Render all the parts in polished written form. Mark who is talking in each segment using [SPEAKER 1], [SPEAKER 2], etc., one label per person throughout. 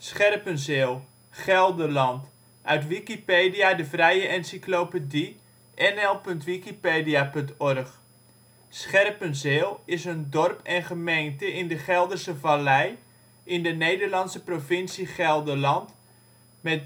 [SPEAKER 1] Scherpenzeel, Gelderland, uit Wikipedia, de vrije encyclopedie. nl.wikipedia.org. Scherpenzeel is een dorp en gemeente in de Gelderse Vallei, in de Nederlandse provincie Gelderland, met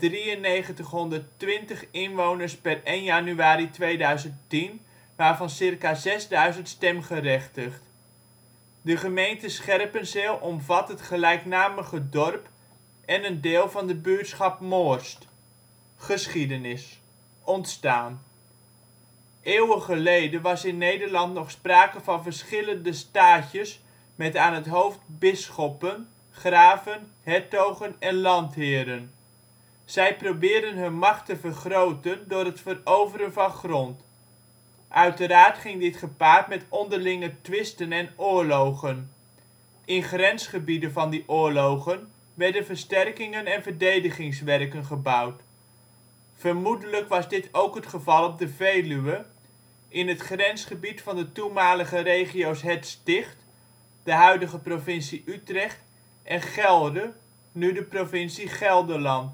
[SPEAKER 1] 9320 inwoners per 1 januari 2010, waarvan circa 6000 stemgerechtigd. De gemeente Scherpenzeel omvat het gelijknamige dorp en een deel van de buurtschap Moorst. Geschiedenis. Ontstaan. Eeuwen geleden was in Nederland nog sprake van verschillende staatjes met aan het hoofd bisschoppen, graven, hertogen en landheren. Zij probeerden hun macht te vergroten door het veroveren van grond. Uiteraard ging dit gepaard met onderlinge twisten en oorlogen. In grensgebieden van die oorlogen werden versterkingen en verdedigingswerken gebouwd. Vermoedelijk was dit ook het geval op de Veluwe, in het grensgebied van de toenmalige regio 's Het Sticht (de huidige provincie Utrecht) en Gelre (nu de provincie Gelderland).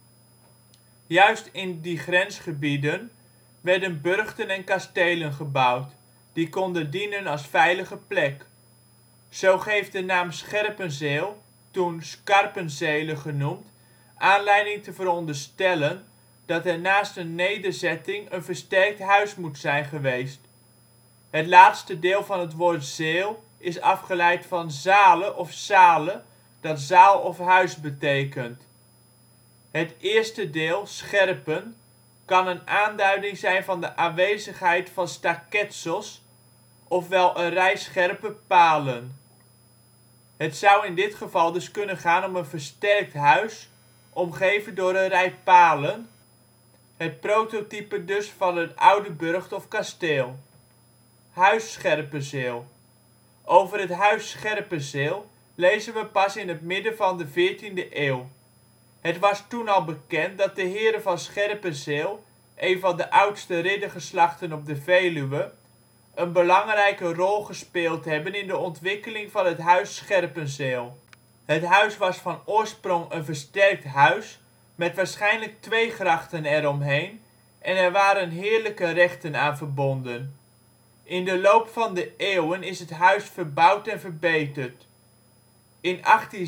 [SPEAKER 1] Juist in die grensgebieden werden burchten en kastelen gebouwd, die konden dienen als veilige plek. Zo geeft de naam Scherpenzeel, toen Scarpenzele genoemd, aanleiding te veronderstellen dat er naast een nederzetting een versterkt huis moet zijn geweest. Het laatste deel van het woord zeel is afgeleid van zale of sale, dat zaal of huis betekent. Het eerste deel, scherpen, kan een aanduiding zijn van de aanwezigheid van staketsels, ofwel een rij scherpe palen. Het zou in dit geval dus kunnen gaan om een versterkt huis, omgeven door een rij palen, het prototype dus van een oude burcht of kasteel. Huis Scherpenzeel. Over het Huis Scherpenzeel lezen we pas in het midden van de 14e eeuw. Het was toen al bekend dat de heren van Scherpenzeel, een van de oudste riddergeslachten op de Veluwe, een belangrijke rol gespeeld hebben in de ontwikkeling van het Huis Scherpenzeel. Het huis was van oorsprong een versterkt huis met waarschijnlijk 2 grachten eromheen en er waren heerlijke rechten aan verbonden. In de loop van de eeuwen is het huis verbouwd en verbeterd. In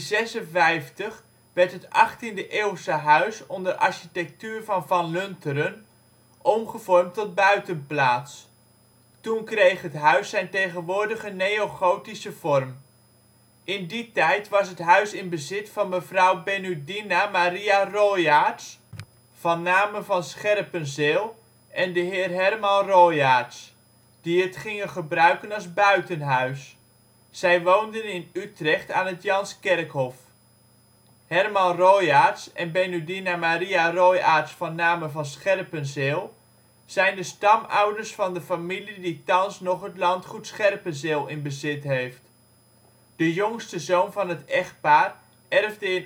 [SPEAKER 1] 1856 werd het 18e-eeuwse huis onder architectuur van Van Lunteren omgevormd tot buitenplaats. Toen kreeg het huis zijn tegenwoordige neogotische vorm. In die tijd was het huis in bezit van mevrouw Benudina Maria Royaards van Naamen van Scherpenzeel en de heer Herman Royaards, die het gingen gebruiken als buitenhuis. Zij woonden in Utrecht aan het Janskerkhof. Herman Royaards en Benudina Maria Royaards van Naamen van Scherpenzeel zijn de stamouders van de familie die thans nog het landgoed Scherpenzeel in bezit heeft. De jongste zoon van het echtpaar erfde in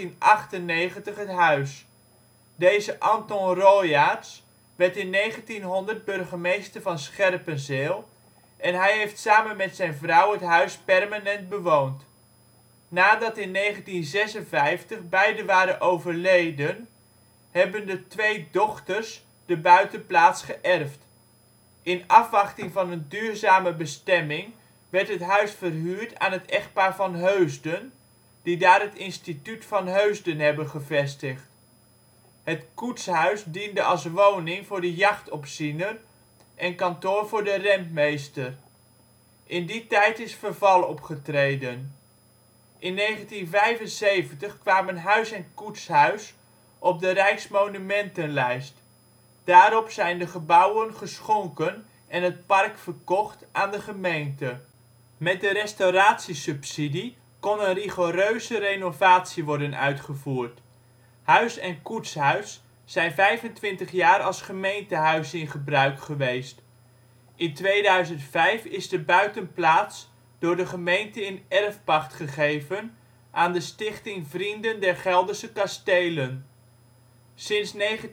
[SPEAKER 1] 1898 het huis. Deze Anton Royaards werd in 1900 burgemeester van Scherpenzeel en hij heeft samen met zijn vrouw het huis permanent bewoond. Nadat in 1956 beiden waren overleden, hebben de 2 dochters de buitenplaats geërfd. In afwachting van een duurzame bestemming werd het huis verhuurd aan het echtpaar Van Heusden, die daar het Instituut Van Heusden hebben gevestigd. Het koetshuis diende als woning voor de jachtopziener en kantoor voor de rentmeester. In die tijd is verval opgetreden. In 1975 kwamen huis en koetshuis op de Rijksmonumentenlijst. Daarop zijn de gebouwen geschonken en het park verkocht aan de gemeente. Met de restauratiesubsidie kon een rigoureuze renovatie worden uitgevoerd. Huis en koetshuis zijn 25 jaar als gemeentehuis in gebruik geweest. In 2005 is de buitenplaats door de gemeente in erfpacht gegeven aan de Stichting Vrienden der Gelderse Kasteelen. Sinds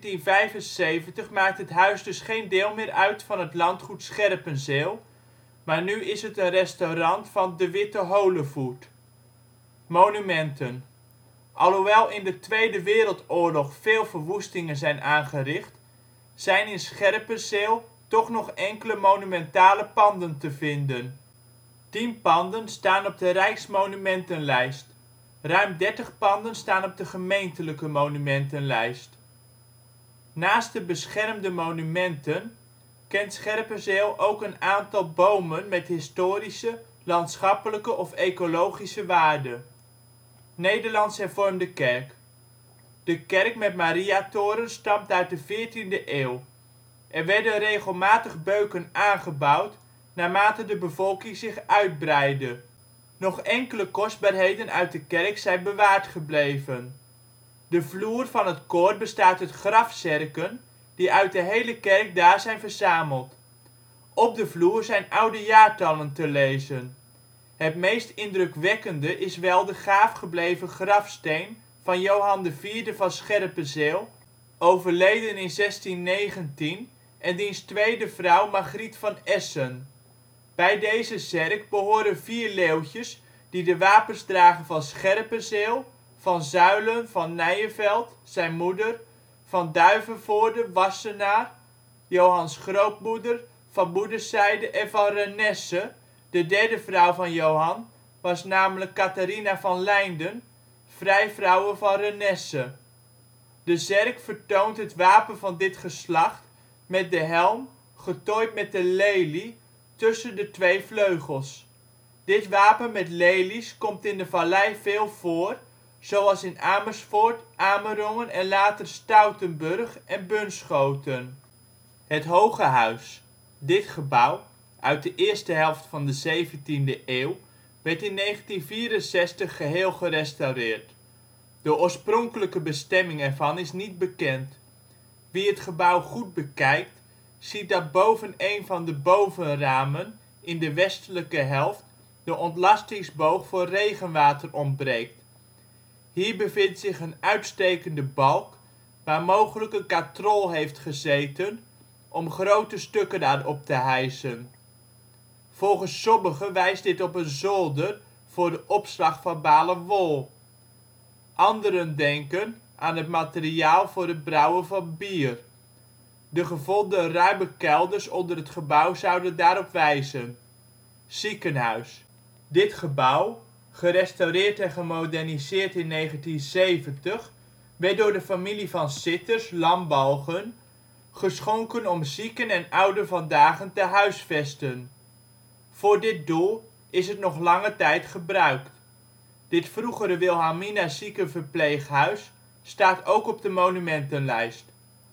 [SPEAKER 1] 1975 maakt het huis dus geen deel meer uit van het landgoed Scherpenzeel, maar nu is het een restaurant van De Witte Holevoet. Monumenten Alhoewel in de Tweede Wereldoorlog veel verwoestingen zijn aangericht, zijn in Scherpenzeel toch nog enkele monumentale panden te vinden. 10 panden staan op de Rijksmonumentenlijst. Ruim 30 panden staan op de gemeentelijke monumentenlijst. Naast de beschermde monumenten kent Scherpenzeel ook een aantal bomen met historische, landschappelijke of ecologische waarde. Nederlands Hervormde Kerk. De kerk met Mariatoren stamt uit de 14e eeuw. Er werden regelmatig beuken aangebouwd naarmate de bevolking zich uitbreidde. Nog enkele kostbaarheden uit de kerk zijn bewaard gebleven. De vloer van het koor bestaat uit grafzerken die uit de hele kerk daar zijn verzameld. Op de vloer zijn oude jaartallen te lezen. Het meest indrukwekkende is wel de gaaf gebleven grafsteen van Johan IV van Scherpenzeel, overleden in 1619, en diens tweede vrouw Margriet van Essen. Bij deze zerk behoren 4 leeuwtjes die de wapens dragen van Scherpenzeel, van Zuylen van Nijeveld, zijn moeder, van Duivenvoorde, Wassenaar, Johans grootmoeder, van moederszijde en van Renesse, de derde vrouw van Johan, was namelijk Catharina van Lijnden, vrijvrouwe van Renesse. De zerk vertoont het wapen van dit geslacht met de helm, getooid met de lelie tussen de 2 vleugels. Dit wapen met lelies komt in de Vallei veel voor, zoals in Amersfoort, Amerongen en later Stoutenburg en Bunschoten. Het Hoge Huis. Dit gebouw, uit de eerste helft van de 17e eeuw, werd in 1964 geheel gerestaureerd. De oorspronkelijke bestemming ervan is niet bekend. Wie het gebouw goed bekijkt, ziet dat boven een van de bovenramen in de westelijke helft de ontlastingsboog voor regenwater ontbreekt. Hier bevindt zich een uitstekende balk, waar mogelijk een katrol heeft gezeten om grote stukken aan op te hijsen. Volgens sommigen wijst dit op een zolder voor de opslag van balen wol. Anderen denken aan het materiaal voor het brouwen van bier. De gevonden ruime kelders onder het gebouw zouden daarop wijzen. Ziekenhuis. Dit gebouw, gerestaureerd en gemoderniseerd in 1970, werd door de familie Van Citters-Lambalgen geschonken om zieken en ouden van dagen te huisvesten. Voor dit doel is het nog lange tijd gebruikt. Dit vroegere Wilhelmina Ziekenverpleeghuis staat ook op de monumentenlijst.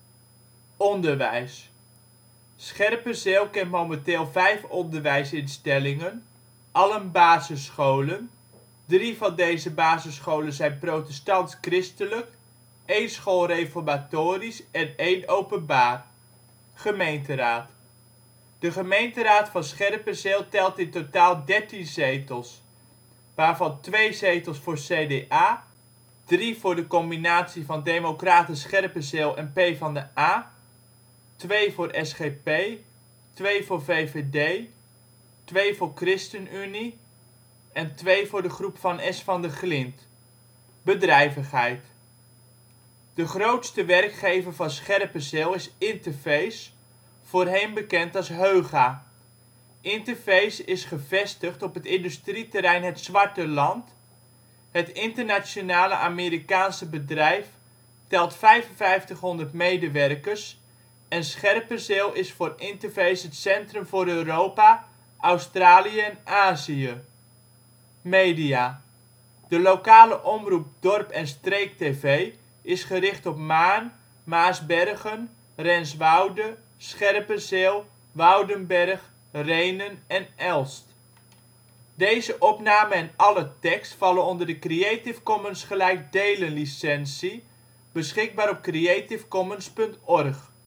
[SPEAKER 1] Onderwijs. Scherpenzeel kent momenteel 5 onderwijsinstellingen, allen basisscholen. 3 van deze basisscholen zijn protestants-christelijk, 1 school reformatorisch en 1 openbaar. Gemeenteraad. De gemeenteraad van Scherpenzeel telt in totaal 13 zetels, waarvan 2 zetels voor CDA, 3 voor de combinatie van Democraten Scherpenzeel en PvdA, 2 voor SGP, 2 voor VVD, 2 voor ChristenUnie en 2 voor de groep van S. van der Glind. Bedrijvigheid. De grootste werkgever van Scherpenzeel is Interface, voorheen bekend als Heuga. Interface is gevestigd op het industrieterrein Het Zwarte Land. Het internationale Amerikaanse bedrijf telt 5500 medewerkers en Scherpenzeel is voor Interface het centrum voor Europa, Australië en Azië. Media. De lokale omroep Dorp en streek tv is gericht op Maarn, Maarsbergen, Renswoude, Scherpenzeel, Woudenberg, Rhenen en Elst. Deze opname en alle tekst vallen onder de Creative Commons gelijk delen licentie, beschikbaar op creativecommons.org